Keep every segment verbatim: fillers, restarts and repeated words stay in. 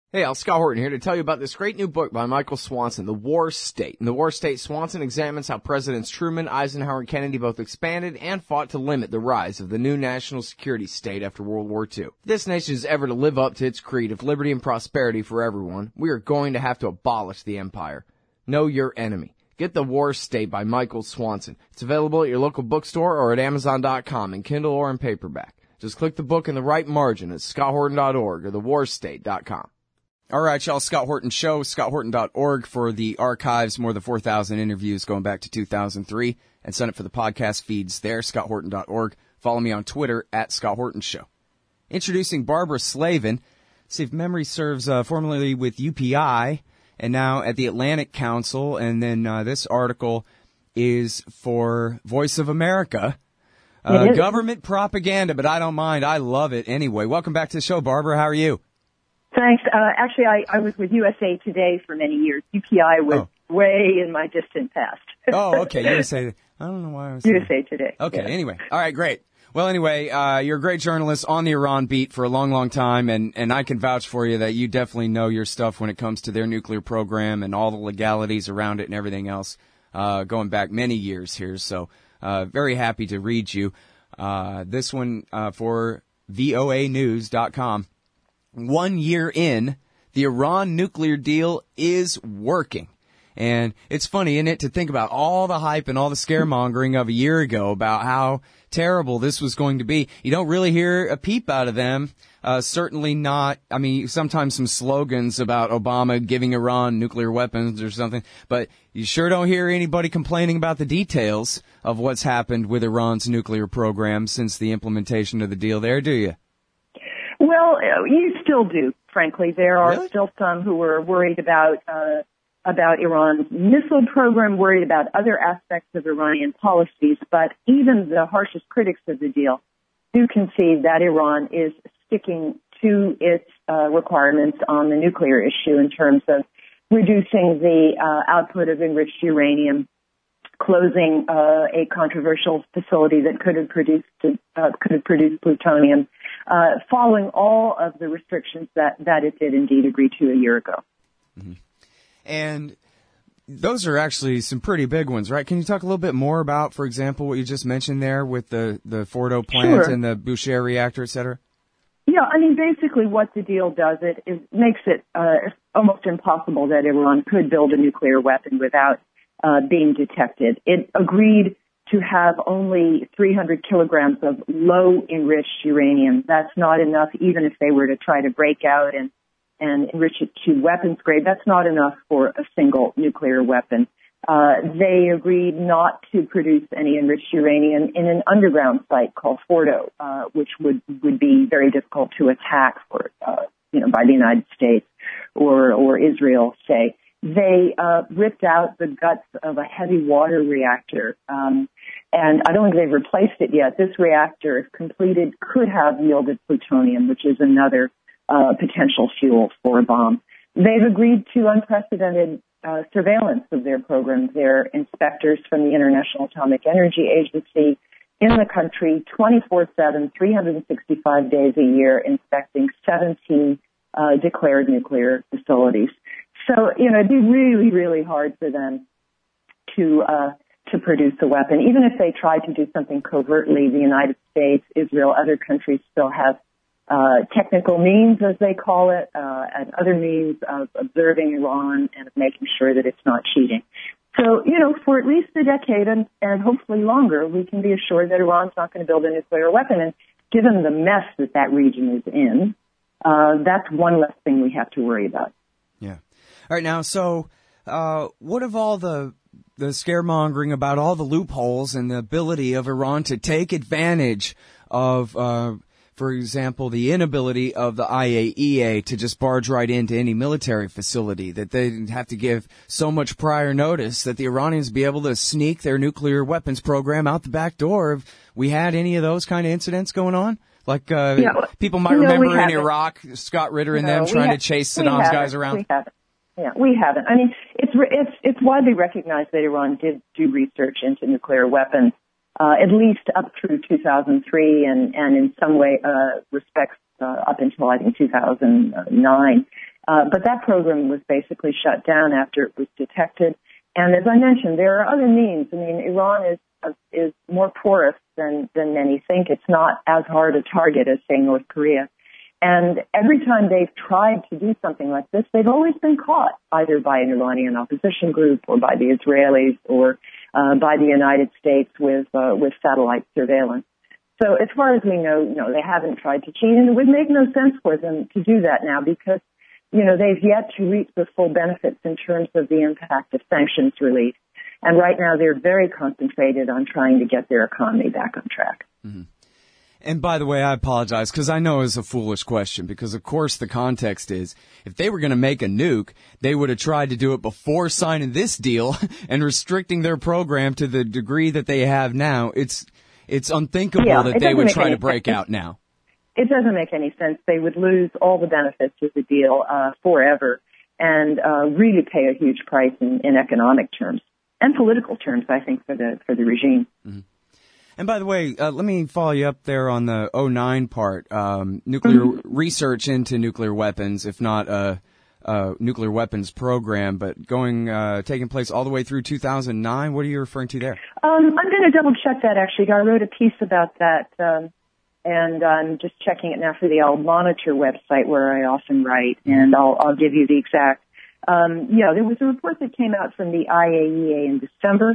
Hey, Al Scott Horton here to tell you about this great new book by Michael Swanson, The War State. In The War State, Swanson examines how Presidents Truman, Eisenhower, and Kennedy both expanded and fought to limit the rise of the new national security state after World War Two. If this nation is ever to live up to its creed of liberty and prosperity for everyone, we are going to have to abolish the empire. Know your enemy. Get The War State by Michael Swanson. It's available at your local bookstore or at amazon dot com in Kindle or in paperback. Just click the book in the right margin at scott horton dot org or the war state dot com. All right, y'all, Scott Horton Show, scott horton dot org for the archives, more than four thousand interviews going back to two thousand three, and sign up for the podcast feeds there, scott horton dot org. Follow me on Twitter, at Scott Horton Show. Introducing Barbara Slavin. See if memory serves, uh, formerly with U P I, and now at the Atlantic Council, and then uh, this article is for Voice of America. Uh, government propaganda, but I don't mind. I love it anyway. Welcome back to the show, Barbara. How are you? Thanks. Uh, actually, I, I was with U S A Today for many years. U P I was oh. way in my distant past. Oh, okay. U S A. I don't know why I was U S A Today. Okay. Yeah. Anyway. All right. Great. Well, anyway, uh, you're a great journalist on the Iran beat for a long, long time, and, and I can vouch for you that you definitely know your stuff when it comes to their nuclear program and all the legalities around it and everything else, uh, going back many years here. So, uh, very happy to read you. Uh, this one, uh, for V O A news dot com. One year in, the Iran nuclear deal is working. And it's funny, isn't it, to think about all the hype and all the scaremongering of a year ago about how terrible this was going to be. You don't really hear a peep out of them. Uh, certainly not, I mean, sometimes some slogans about Obama giving Iran nuclear weapons or something, but you sure don't hear anybody complaining about the details of what's happened with Iran's nuclear program since the implementation of the deal there, do you? Well, uh, you still do, frankly. There are Really? still some who are worried about uh, about Iran's missile program, worried about other aspects of Iranian policies, but even the harshest critics of the deal do concede that Iran is sticking to its uh, requirements on the nuclear issue in terms of reducing the uh, output of enriched uranium, closing uh, a controversial facility that could have produced uh, could have produced plutonium, uh, following all of the restrictions that, that it did indeed agree to a year ago. Mm-hmm. And those are actually some pretty big ones, right? Can you talk a little bit more about, for example, what you just mentioned there with the, the Fordo plant Sure. and the Bushehr reactor, et cetera? Yeah, I mean, basically what the deal does, it, it makes it uh, almost impossible that Iran could build a nuclear weapon without uh, being detected. It agreed to have only three hundred kilograms of low enriched uranium. That's not enough, even if they were to try to break out and and enrich it to weapons grade. That's not enough for a single nuclear weapon. Uh, they agreed not to produce any enriched uranium in an underground site called Fordo, uh, which would, would be very difficult to attack for, uh, you know, by the United States or, or Israel, say. They, uh, ripped out the guts of a heavy water reactor, um, and I don't think they've replaced it yet. This reactor, if completed, could have yielded plutonium, which is another Uh, potential fuel for a bomb. They've agreed to unprecedented uh, surveillance of their program. Their inspectors from the International Atomic Energy Agency in the country twenty-four seven, three hundred sixty-five days a year, inspecting seventeen uh, declared nuclear facilities. So, you know, it'd be really, really hard for them to uh, to produce a weapon. Even if they tried to do something covertly, the United States, Israel, other countries still have Uh, technical means, as they call it, uh, and other means of observing Iran and of making sure that it's not cheating. So, you know, for at least a decade and, and hopefully longer, we can be assured that Iran's not going to build a nuclear weapon. And given the mess that that region is in, uh, that's one less thing we have to worry about. Yeah. All right. Now, so uh, what of all the the scaremongering about all the loopholes and the ability of Iran to take advantage of uh for example, the inability of the I A E A to just barge right into any military facility, that they have to give so much prior notice that the Iranians be able to sneak their nuclear weapons program out the back door. Have we had any of those kind of incidents going on? Like, uh, yeah, people might no, remember in haven't. Iraq, Scott Ritter and no, them trying ha- to chase Saddam's guys around. We haven't. Yeah, we haven't. I mean, it's, it's, it's widely recognized that Iran did do research into nuclear weapons. Uh, at least up through two thousand three and, and in some way, uh, respects, uh, up until I think two thousand nine. Uh, but that program was basically shut down after it was detected. And as I mentioned, there are other means. I mean, Iran is uh, is more porous than, than many think. It's not as hard a target as, say, North Korea. And every time they've tried to do something like this, they've always been caught, either by an Iranian opposition group or by the Israelis or uh, by the United States with uh, with satellite surveillance. So as far as we know, no, they haven't tried to cheat, and it would make no sense for them to do that now because, you know, they've yet to reap the full benefits in terms of the impact of sanctions relief. And right now they're very concentrated on trying to get their economy back on track. Mm-hmm. And by the way, I apologize because I know it's a foolish question because, of course, the context is if they were going to make a nuke, they would have tried to do it before signing this deal and restricting their program to the degree that they have now. It's it's unthinkable yeah, that it they would try to sense. break out now. It doesn't make any sense. They would lose all the benefits of the deal uh, forever and uh, really pay a huge price in, in economic terms and political terms, I think, for the for the regime. Mm-hmm. And by the way, uh, let me follow you up there on the oh nine part, um, nuclear mm-hmm. research into nuclear weapons, if not a, a nuclear weapons program, but going, uh, taking place all the way through two thousand nine. What are you referring to there? Um, I'm going to double check that actually. I wrote a piece about that, um, and I'm just checking it now for the Al Monitor website where I often write, and I'll, I'll give you the exact. Um, yeah, there was a report that came out from the I A E A in December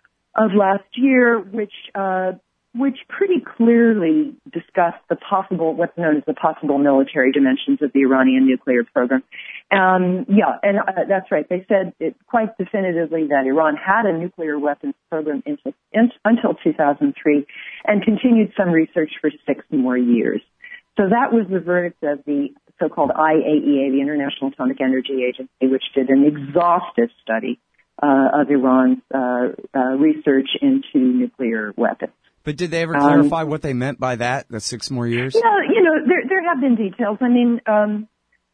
of last year, which uh, which pretty clearly discussed the possible, what's known as the possible military dimensions of the Iranian nuclear program. Um, yeah, and uh, that's right. They said it quite definitively that Iran had a nuclear weapons program into, in, until two thousand three and continued some research for six more years. So that was the verdict of the so-called I A E A, the International Atomic Energy Agency, which did an exhaustive study Uh, of Iran's uh, uh, research into nuclear weapons. But did they ever clarify um, what they meant by that, the six more years? No, you know, there, there have been details. I mean, um,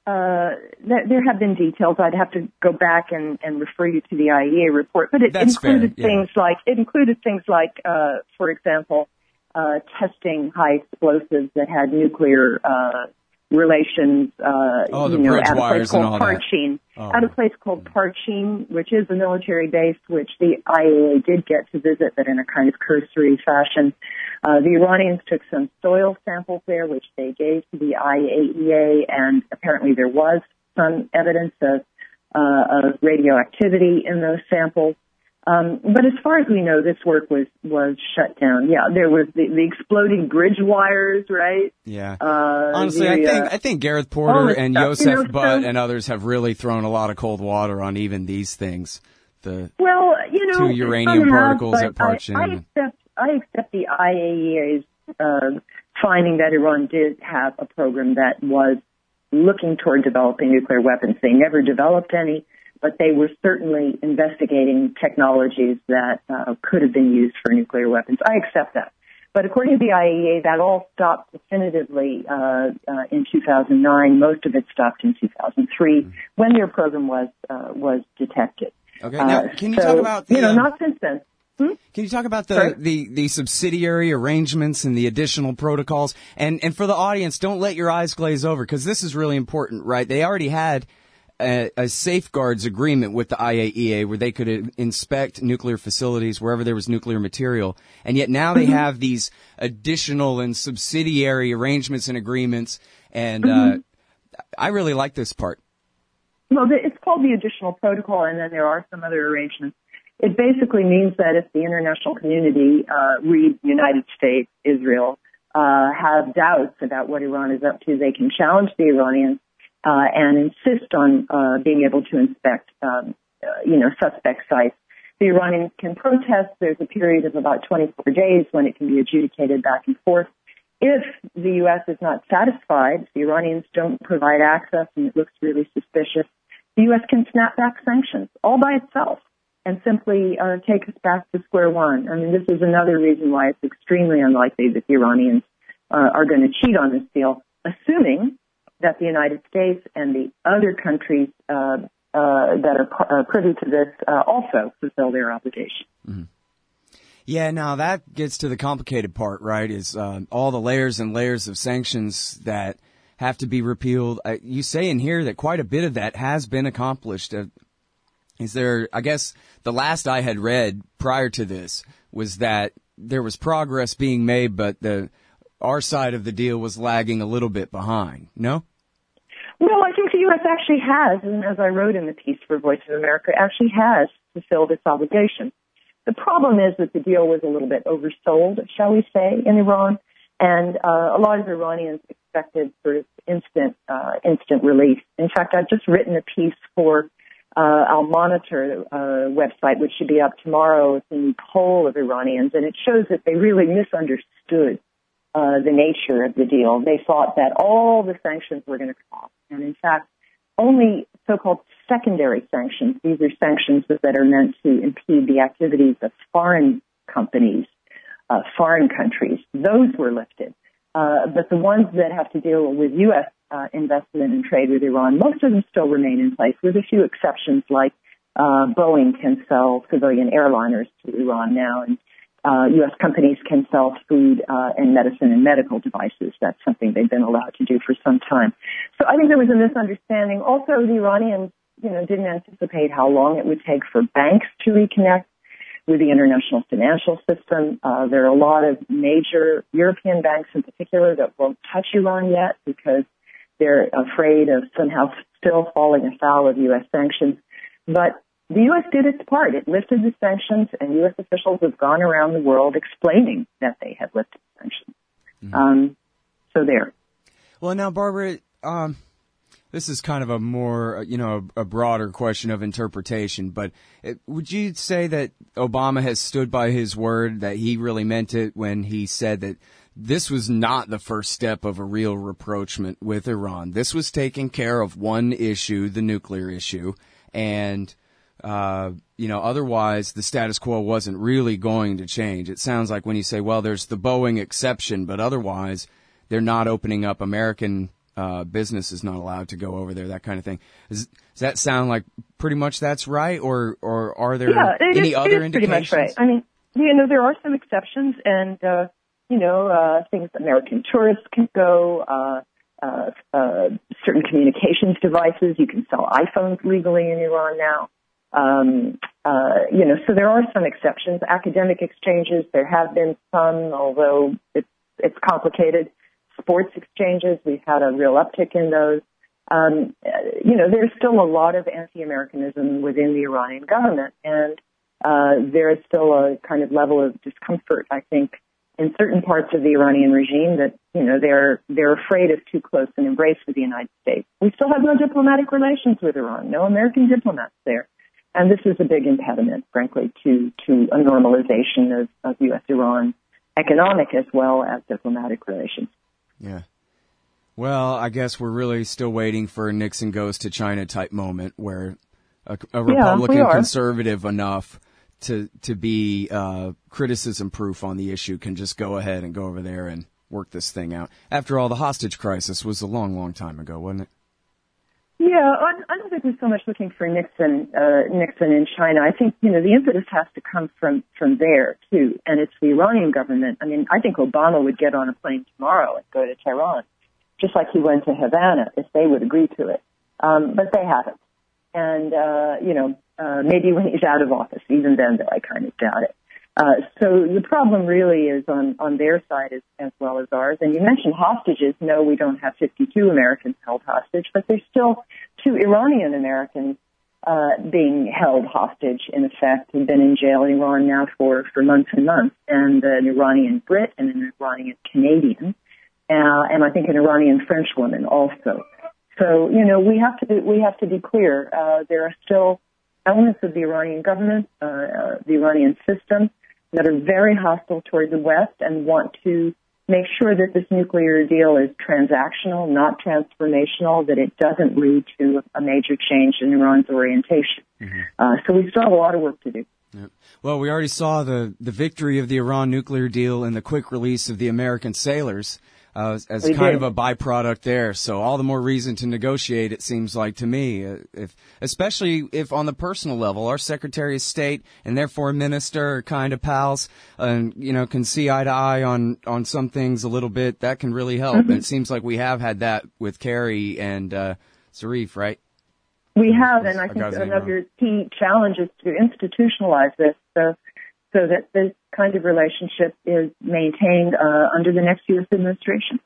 uh, there, there have been details. I'd have to go back and, and refer you to the I A E A report. But it That's included fair, yeah. things like, it included things like, uh, for example, uh, testing high explosives that had nuclear uh, relations, uh, oh, the you know, bridge at a place wires and called all that. Parchin. Oh. At a place called Parchin, which is a military base, which the I A E A did get to visit, but in a kind of cursory fashion. Uh, the Iranians took some soil samples there, which they gave to the I A E A, and apparently there was some evidence of, uh, of radioactivity in those samples. Um, but as far as we know, this work was, was shut down. Yeah, there was the, the exploding bridge wires, right? Yeah. Uh, Honestly, the, I think uh, I think Gareth Porter and stuff, Yosef you know, Butt so, and others have really thrown a lot of cold water on even these things. The well, you know, two uranium particles at Parchin. I, I accept I accept the I A E A's uh, finding that Iran did have a program that was looking toward developing nuclear weapons. They never developed any, but they were certainly investigating technologies that uh, could have been used for nuclear weapons. I accept that. But according to the I A E A, that all stopped definitively uh, uh, in two thousand nine. Most of it stopped in two thousand three mm-hmm. when their program was uh, was detected. Okay, now uh, can you so, talk about the, you know, um, not since then. Hmm? Can you talk about the, Sorry? the, the subsidiary arrangements and the additional protocols? And, and for the audience, don't let your eyes glaze over because this is really important, right? They already had a, a safeguards agreement with the I A E A where they could inspect nuclear facilities wherever there was nuclear material. And yet now they Mm-hmm. have these additional and subsidiary arrangements and agreements. And Mm-hmm. uh, I really like this part. Well, it's called the additional protocol, and then there are some other arrangements. It basically means that if the international community, uh, read United States, Israel, uh, have doubts about what Iran is up to, they can challenge the Iranians uh, and insist on uh, being able to inspect, um, uh, you know, suspect sites. The Iranians can protest. There's a period of about twenty-four days when it can be adjudicated back and forth. If the U S is not satisfied, if the Iranians don't provide access and it looks really suspicious, the U S can snap back sanctions all by itself and simply uh, take us back to square one. I mean, this is another reason why it's extremely unlikely that the Iranians uh, are going to cheat on this deal, assuming that the United States and the other countries uh, uh, that are uh, privy to this uh, also fulfill their obligation. Mm-hmm. Yeah, now that gets to the complicated part, right, is uh, all the layers and layers of sanctions that have to be repealed. Uh, you say in here that quite a bit of that has been accomplished. Uh, is there, I guess the last I had read prior to this was that there was progress being made, but the our side of the deal was lagging a little bit behind. No? Well, I think the U S actually has, and as I wrote in the piece for Voice of America, actually has fulfilled its obligation. The problem is that the deal was a little bit oversold, shall we say, in Iran, and uh, a lot of Iranians expected sort of instant, uh, instant relief. In fact, I've just written a piece for uh, Al Monitor uh, website, which should be up tomorrow. It's a new poll of Iranians, and it shows that they really misunderstood uh, the nature of the deal. They thought that all the sanctions were going to come off, and in fact, only so-called secondary sanctions, these are sanctions that are meant to impede the activities of foreign companies, uh, foreign countries, those were lifted. Uh, but the ones that have to deal with U S uh, investment and trade with Iran, most of them still remain in place, with a few exceptions like uh, Boeing can sell civilian airliners to Iran now, and Uh, U S companies can sell food uh, and medicine and medical devices. That's something they've been allowed to do for some time. So I think there was a misunderstanding. Also, the Iranians, you know, didn't anticipate how long it would take for banks to reconnect with the international financial system. Uh, there are a lot of major European banks in particular that won't touch Iran yet because they're afraid of somehow still falling afoul of U S sanctions. But the U S did its part. It lifted the sanctions, and U S officials have gone around the world explaining that they had lifted sanctions. Mm-hmm. Um, so there. Well, now, Barbara, um, this is kind of a more, you know, a, a broader question of interpretation, but it, would you say that Obama has stood by his word, that he really meant it when he said that this was not the first step of a real rapprochement with Iran? This was taking care of one issue, the nuclear issue, and Uh, you know, otherwise the status quo wasn't really going to change. It sounds like when you say, well, there's the Boeing exception, but otherwise they're not opening up. American uh, business is not allowed to go over there, that kind of thing. Does, does that sound like pretty much that's right, or or are there yeah, it any is, other it is indications? Pretty much right. I mean, you know, there are some exceptions, and uh, you know, uh, things American tourists can go. Uh, uh, uh, certain communications devices, you can sell iPhones legally in Iran now. Um, uh, you know, so there are some exceptions. Academic exchanges, there have been some, although it's, it's complicated. Sports exchanges, we've had a real uptick in those. Um, you know, there's still a lot of anti-Americanism within the Iranian government, and uh, there is still a kind of level of discomfort, I think, in certain parts of the Iranian regime that, you know, they're they're afraid of too close an embrace with the United States. We still have no diplomatic relations with Iran, no American diplomats there. And this is a big impediment, frankly, to, to a normalization of, of U S Iran economic as well as diplomatic relations. Yeah. Well, I guess we're really still waiting for a Nixon goes to China type moment where a, a Republican yeah, conservative enough to to be uh, criticism proof on the issue can just go ahead and go over there and work this thing out. After all, the hostage crisis was a long, long time ago, wasn't it? Yeah, I don't think we're so much looking for Nixon, uh, Nixon in China. I think, you know, the impetus has to come from, from there, too. And it's the Iranian government. I mean, I think Obama would get on a plane tomorrow and go to Tehran, just like he went to Havana, if they would agree to it. Um, but they haven't. And, uh, you know, uh, maybe when he's out of office, even then, though I kind of doubt it. Uh, so the problem really is on, on their side as, as well as ours. And you mentioned hostages. No, we don't have fifty-two Americans held hostage, but there's still two Iranian Americans uh, being held hostage, in effect, and been in jail in Iran now for, for months and months, and an Iranian Brit and an Iranian Canadian, uh, and I think an Iranian French woman also. So, you know, we have to be, we have to be clear. Uh, there are still elements of the Iranian government, uh, uh, the Iranian system, that are very hostile toward the West and want to make sure that this nuclear deal is transactional, not transformational, that it doesn't lead to a major change in Iran's orientation. Mm-hmm. Uh, so we still have a lot of work to do. Yep. Well, we already saw the, the victory of the Iran nuclear deal and the quick release of the American sailors. uh, as, as We kind did. of a byproduct there. So all the more reason to negotiate, it seems like to me, uh, if, especially if on the personal level, our Secretary of State and therefore Minister are kind of pals and, you know, can see eye to eye on, on some things a little bit. That can really help. Mm-hmm. And it seems like we have had that with Kerry and, uh, Zarif, right? We have, and I I think got his name another key challenge is to institutionalize this so, so that this kind of relationship is maintained uh, under the next U S administration.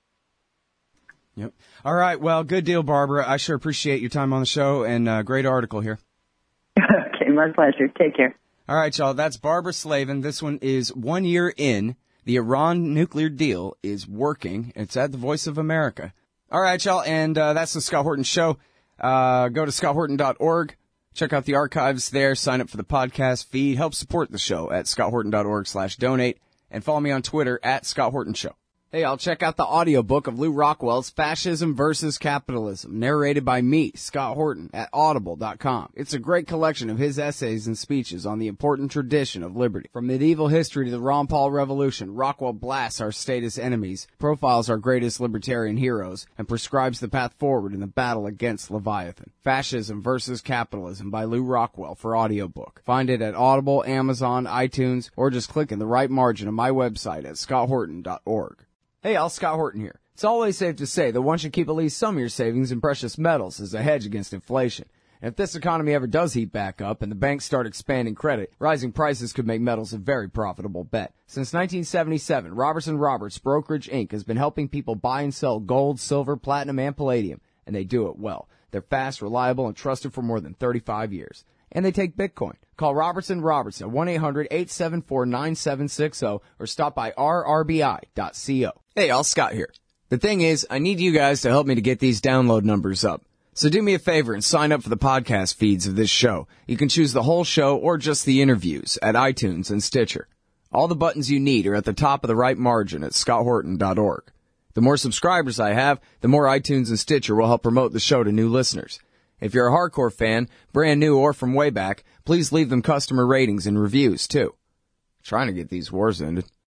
Yep. All right. Well, good deal, Barbara. I sure appreciate your time on the show and uh, great article here. Okay, my pleasure. Take care. All right, y'all. That's Barbara Slavin. This one is one year in. The Iran nuclear deal is working. It's at the Voice of America. All right, y'all. And uh, that's the Scott Horton Show. Uh, go to scott horton dot org. Check out the archives there. Sign up for the podcast feed. Help support the show at scott horton dot org slash donate. And follow me on Twitter at Scott Horton Show. Hey, I'll check out the audiobook of Lou Rockwell's Fascism versus Capitalism, narrated by me, Scott Horton, at audible dot com. It's a great collection of his essays and speeches on the important tradition of liberty. From medieval history to the Ron Paul Revolution, Rockwell blasts our statist enemies, profiles our greatest libertarian heroes, and prescribes the path forward in the battle against Leviathan. Fascism versus Capitalism by Lou Rockwell for audiobook. Find it at Audible, Amazon, iTunes, or just click in the right margin of my website at scott horton dot org. Hey, Al, Scott Horton here. It's always safe to say that one should keep at least some of your savings in precious metals as a hedge against inflation. And if this economy ever does heat back up and the banks start expanding credit, rising prices could make metals a very profitable bet. Since nineteen seventy-seven, Robertson Roberts Brokerage Incorporated has been helping people buy and sell gold, silver, platinum, and palladium, and they do it well. They're fast, reliable, and trusted for more than thirty-five years. And they take Bitcoin. Call Robertson Roberts at one eight hundred eight seven four nine seven six zero or stop by r r b i dot co. Hey, Al, Scott here. The thing is, I need you guys to help me to get these download numbers up. So do me a favor and sign up for the podcast feeds of this show. You can choose the whole show or just the interviews at iTunes and Stitcher. All the buttons you need are at the top of the right margin at scott horton dot org. The more subscribers I have, the more iTunes and Stitcher will help promote the show to new listeners. If you're a hardcore fan, brand new or from way back, please leave them customer ratings and reviews, too. Trying to get these wars ended.